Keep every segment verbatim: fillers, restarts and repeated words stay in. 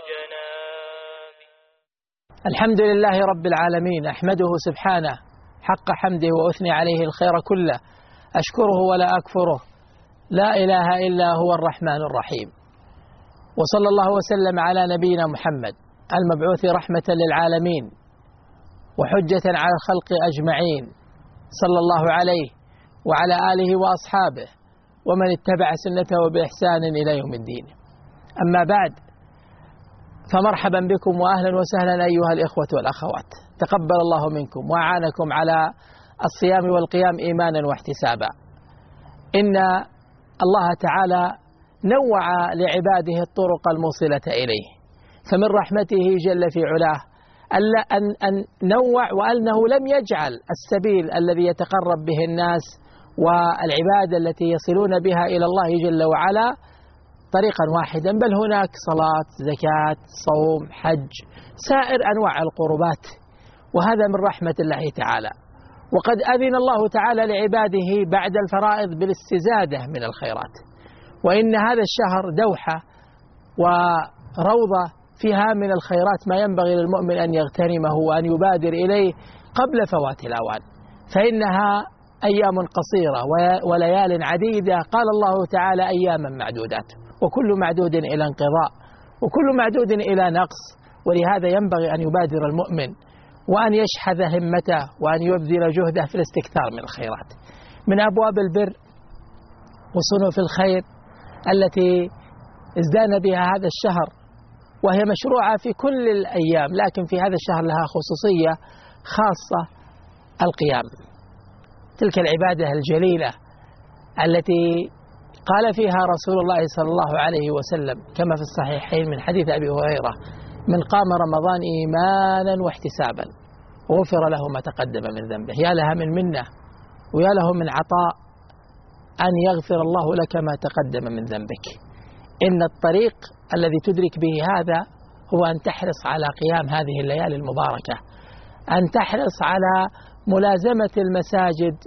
جنابي. الحمد لله رب العالمين، أحمده سبحانه حق حمده وأثني عليه الخير كله، أشكره ولا أكفره، لا إله إلا هو الرحمن الرحيم. وصلى الله وسلم على نبينا محمد المبعوث رحمة للعالمين وحجة على الخلق أجمعين، صلى الله عليه وعلى آله وأصحابه ومن اتبع سنته بإحسان إلى يوم الدين. أما بعد، فمرحبا بكم وأهلا وسهلا أيها الإخوة والأخوات، تقبل الله منكم وأعانكم على الصيام والقيام إيمانا واحتسابا. إن الله تعالى نوع لعباده الطرق الموصلة إليه، فمن رحمته جل في علاه أن أن نوع وأنه لم يجعل السبيل الذي يتقرب به الناس والعبادة التي يصلون بها إلى الله جل وعلا طريقا واحدا، بل هناك صلاة، زكاة، صوم، حج، سائر أنواع القربات، وهذا من رحمة الله تعالى. وقد أذن الله تعالى لعباده بعد الفرائض بالاستزادة من الخيرات، وإن هذا الشهر دوحة وروضة فيها من الخيرات ما ينبغي للمؤمن أن يغتنمه وأن يبادر إليه قبل فوات الأوان، فإنها أيام قصيرة وليال عديدة. قال الله تعالى أياما معدودات، وكل معدود إلى انقضاء، وكل معدود إلى نقص، ولهذا ينبغي أن يبادر المؤمن وأن يشحذ همته وأن يبذل جهده في الاستكثار من الخيرات. من أبواب البر وصنوف الخير التي ازدان بها هذا الشهر، وهي مشروعة في كل الأيام، لكن في هذا الشهر لها خصوصية خاصة، القيام، تلك العبادة الجليلة التي قال فيها رسول الله صلى الله عليه وسلم كما في الصحيحين من حديث أبي هريرة: من قام رمضان إيمانا واحتسابا غفر له ما تقدم من ذنبه. يا لها من منة ويا له من عطاء أن يغفر الله لك ما تقدم من ذنبك. إن الطريق الذي تدرك به هذا هو أن تحرص على قيام هذه الليالي المباركة، أن تحرص على ملازمة المساجد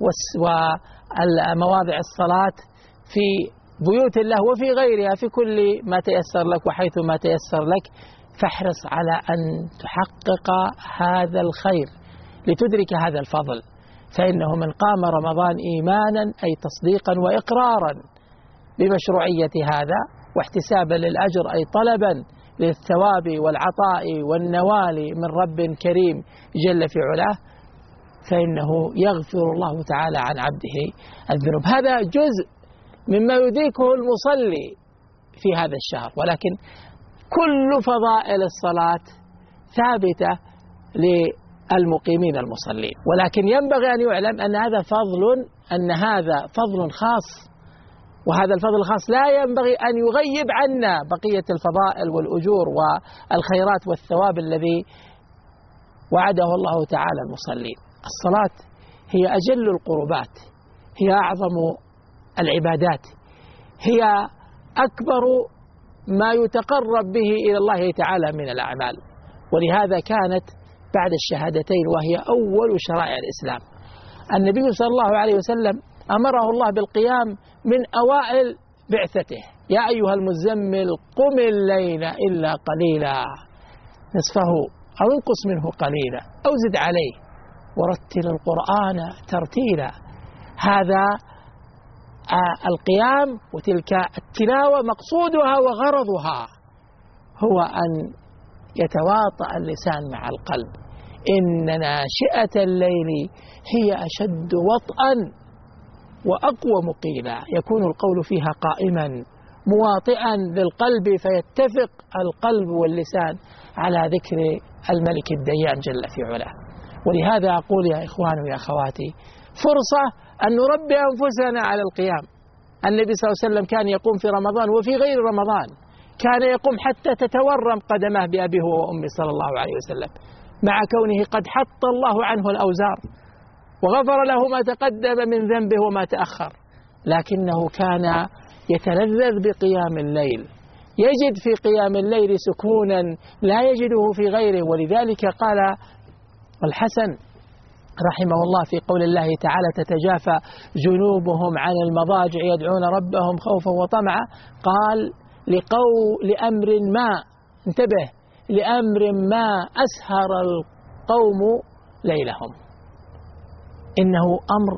ومواضع الصلاة في بيوت الله وفي غيرها، في كل ما تيسر لك وحيث ما تيسر لك، فاحرص على أن تحقق هذا الخير لتدرك هذا الفضل. فإنه من قام رمضان إيمانا أي تصديقا وإقرارا بمشروعية هذا، واحتسابا للأجر أي طلبا للثواب والعطاء والنوال من رب كريم جل في علاه، فإنه يغفر الله تعالى عن عبده الذنوب. هذا جزء مما يدركه المصلي في هذا الشهر، ولكن كل فضائل الصلاة ثابتة للمقيمين المصلين، ولكن ينبغي أن يعلم أن هذا فضل أن هذا فضل خاص، وهذا الفضل الخاص لا ينبغي أن يغيب عنا بقية الفضائل والأجور والخيرات والثواب الذي وعده الله تعالى المصلين. الصلاة هي أجل القربات، هي أعظم العبادات، هي أكبر ما يتقرب به إلى الله تعالى من الأعمال، ولهذا كانت بعد الشهادتين وهي أول شرائع الإسلام. النبي صلى الله عليه وسلم أمره الله بالقيام من أوائل بعثته: يا أيها المزمل قم الليل إلا قليلا نصفه أو انقص منه قليلا أو زد عليه ورتل القرآن ترتيلا. هذا القيام وتلك التلاوة مقصودها وغرضها هو أن يتواطأ اللسان مع القلب. إن ناشئة الليل هي أشد وطئا وأقوى مقيلا، يكون القول فيها قائما مواطئا للقلب، فيتفق القلب واللسان على ذكر الملك الديان جل في علاه. ولهذا أقول يا إخواني ويا أخواتي، فرصة أن نربي أنفسنا على القيام. النبي صلى الله عليه وسلم كان يقوم في رمضان وفي غير رمضان، كان يقوم حتى تتورم قدمه بأبيه وأمه صلى الله عليه وسلم، مع كونه قد حط الله عنه الأوزار وغفر له ما تقدم من ذنبه وما تأخر، لكنه كان يتلذذ بقيام الليل، يجد في قيام الليل سكونا لا يجده في غيره. ولذلك قال الحسن رحمه الله في قول الله تعالى: تتجافى جنوبهم عن المضاجع يدعون ربهم خوفا وطمعا، قال لقول لأمر ما انتبه، لأمر ما أسهر القوم ليلهم، إنه أمر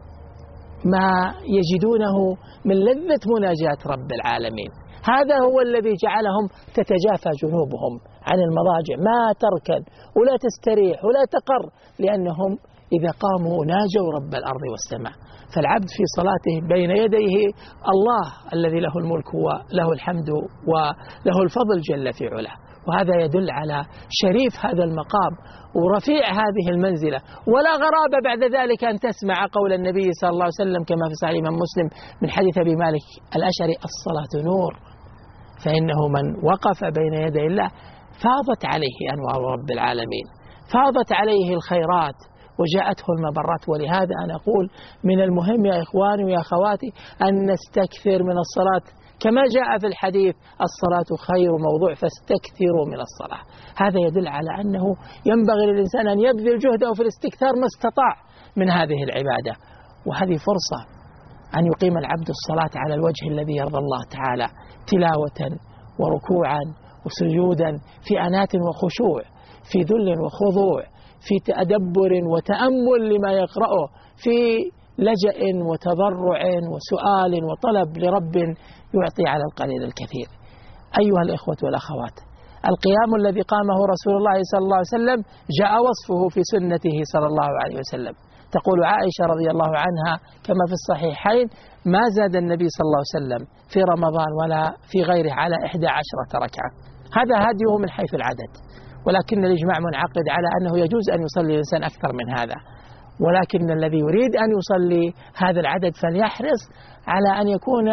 ما يجدونه من لذة مناجاة رب العالمين. هذا هو الذي جعلهم تتجافى جنوبهم عن المضاجع، ما تركن ولا تستريح ولا تقر، لأنهم إذا قاموا ناجوا رب الأرض والسماء. فالعبد في صلاته بين يديه الله الذي له الملك وله الحمد وله الفضل جل في علاه، وهذا يدل على شريف هذا المقام ورفيع هذه المنزلة. ولا غرابة بعد ذلك أن تسمع قول النبي صلى الله عليه وسلم كما في صحيح الإمام مسلم من حديث أبي مالك الأشعري: الصلاة نور، فإنه من وقف بين يدي الله فاضت عليه أنوار رب العالمين، فاضت عليه الخيرات وجاءته المبرات. ولهذا أنا أقول من المهم يا إخواني ويا أخواتي أن نستكثر من الصلاة، كما جاء في الحديث: الصلاة خير موضوع فاستكثروا من الصلاة. هذا يدل على أنه ينبغي للإنسان أن يبذل جهده في الاستكثار ما استطاع من هذه العبادة، وهذه فرصة أن يقيم العبد الصلاة على الوجه الذي يرضى الله تعالى، تلاوة وركوعا وسجودا، في أنات وخشوع، في ذل وخضوع، في تدبر وتأمل لما يقرأه، في لجأ وتضرع وسؤال وطلب لرب يعطي على القليل الكثير. أيها الإخوة والأخوات، القيام الذي قامه رسول الله صلى الله عليه وسلم جاء وصفه في سنته صلى الله عليه وسلم. تقول عائشة رضي الله عنها كما في الصحيحين: ما زاد النبي صلى الله عليه وسلم في رمضان ولا في غيره على إحدى عشرة ركعة. هذا هديه من حيث العدد، ولكن الإجماع منعقد على أنه يجوز أن يصلي الإنسان أكثر من هذا، ولكن الذي يريد أن يصلي هذا العدد فليحرص على أن يكون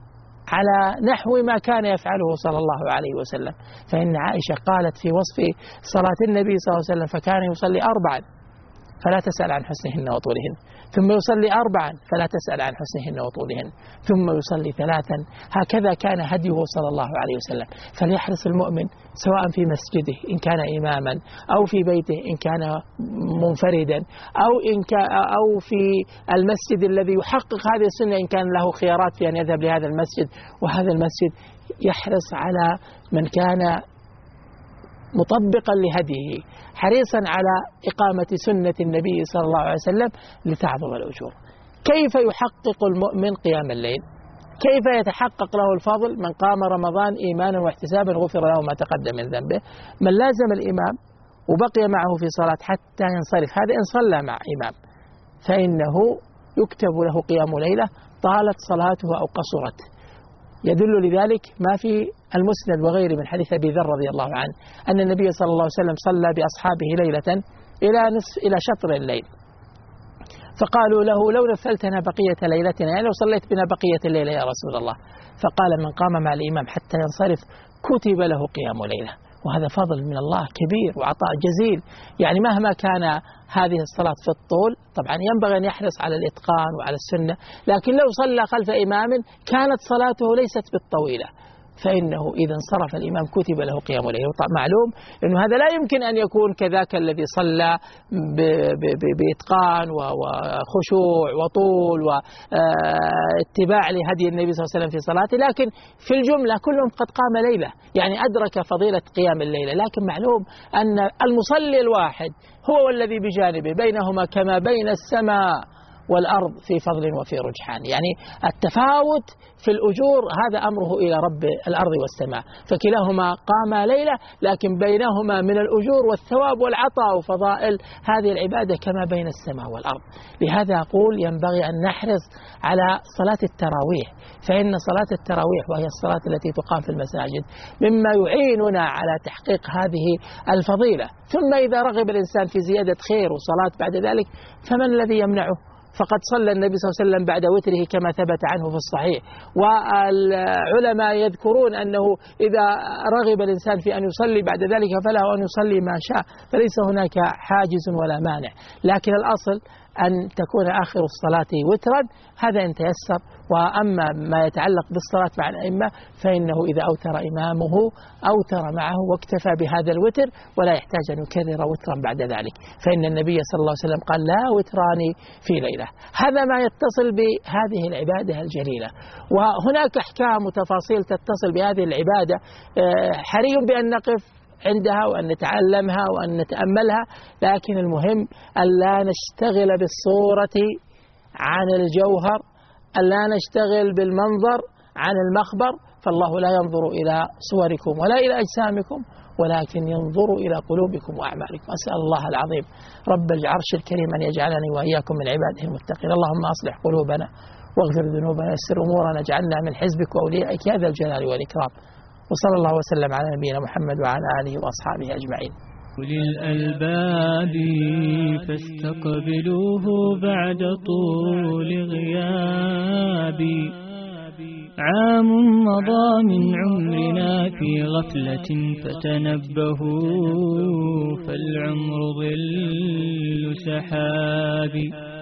على نحو ما كان يفعله صلى الله عليه وسلم. فإن عائشة قالت في وصف صلاة النبي صلى الله عليه وسلم: فكان يصلي أربعا فلا تسأل عن حسنهن وطولهن، ثم يصلي أربعا فلا تسأل عن حسنهن وطولهن، ثم يصلي ثلاثا. هكذا كان هديه صلى الله عليه وسلم. فليحرص المؤمن سواء في مسجده إن كان إماما، أو في بيته إن كان منفردا، أو إن كان أو في المسجد الذي يحقق هذه السنة إن كان له خيارات في أن يذهب لهذا المسجد، وهذا المسجد يحرص على من كان مطبقا لهديه، حريصا على إقامة سنة النبي صلى الله عليه وسلم لتعظم الأجور. كيف يحقق المؤمن قيام الليل؟ كيف يتحقق له الفضل؟ من قام رمضان إيمانا واحتسابا غفر له ما تقدم من ذنبه. من لازم الإمام وبقي معه في صلاة حتى ينصرف، هذا إن صلى مع إمام فإنه يكتب له قيام ليلة طالت صلاته أو قصرت. يدل لذلك ما في المسند وغيره من حديث أبي ذر رضي الله عنه أن النبي صلى الله عليه وسلم صلى بأصحابه ليلة إلى نصف إلى شطر الليل، فقالوا له: لو نفلتنا بقية ليلتنا، يعني لو صليت بنا بقية الليلة يا رسول الله. فقال: من قام مع الإمام حتى ينصرف كتب له قيام ليلة. وهذا فضل من الله كبير وعطاء جزيل. يعني مهما كان هذه الصلاة في الطول، طبعا ينبغي أن يحرص على الإتقان وعلى السنة، لكن لو صلى خلف إمام كانت صلاته ليست بالطويلة، فإنه إذا انصرف الإمام كتب له قيام ليل. معلوم أنه هذا لا يمكن أن يكون كذاك الذي صلى بإتقان وخشوع وطول واتباع لهدي النبي صلى الله عليه وسلم في صلاته، لكن في الجملة كلهم قد قام ليلة، يعني أدرك فضيلة قيام الليلة. لكن معلوم أن المصلي الواحد هو والذي بجانبه بينهما كما بين السماء والأرض في فضل وفي رجحان، يعني التفاوت في الأجور هذا أمره إلى رب الأرض والسماء، فكلاهما قام ليلة لكن بينهما من الأجور والثواب والعطاء وفضائل هذه العبادة كما بين السماء والأرض. لهذا أقول ينبغي أن نحرص على صلاة التراويح، فإن صلاة التراويح وهي الصلاة التي تقام في المساجد مما يعيننا على تحقيق هذه الفضيلة. ثم إذا رغب الإنسان في زيادة خير وصلاة بعد ذلك فمن الذي يمنعه؟ فقد صلى النبي صلى الله عليه وسلم بعد وتره كما ثبت عنه في الصحيح، والعلماء يذكرون أنه إذا رغب الإنسان في أن يصلي بعد ذلك فله أن يصلي ما شاء، فليس هناك حاجز ولا مانع، لكن الأصل أن تكون آخر الصلاة وترا، هذا إن تيسر. وأما ما يتعلق بالصلاة مع الأئمة فإنه إذا أوتر إمامه أوتر معه واكتفى بهذا الوتر ولا يحتاج أن يكرر وترا بعد ذلك، فإن النبي صلى الله عليه وسلم قال: لا وتران في ليلة. هذا ما يتصل بهذه العبادة الجليلة. وهناك أحكام وتفاصيل تتصل بهذه العبادة، حري بأن نقف عندها وأن نتعلمها وأن نتأملها، لكن المهم أن لا نشتغل بالصورة عن الجوهر، أن لا نشتغل بالمنظر عن المخبر، فالله لا ينظر إلى صوركم ولا إلى أجسامكم، ولكن ينظر إلى قلوبكم وأعمالكم. أسأل الله العظيم رب العرش الكريم أن يجعلني وإياكم من عباده المتقين. اللهم أصلح قلوبنا واغفر ذنوبنا ويسر أمورنا، اجعلنا من حزبك وأوليائك يا ذا الجلال والإكرام. وصلى الله وسلم على نبينا محمد وعلى آله وأصحابه أجمعين. أولي الألباب فاستقبلوه بعد طول غياب، عام مضى من عمرنا في غفلة فتنبهوا، فالعمر ظل سحاب.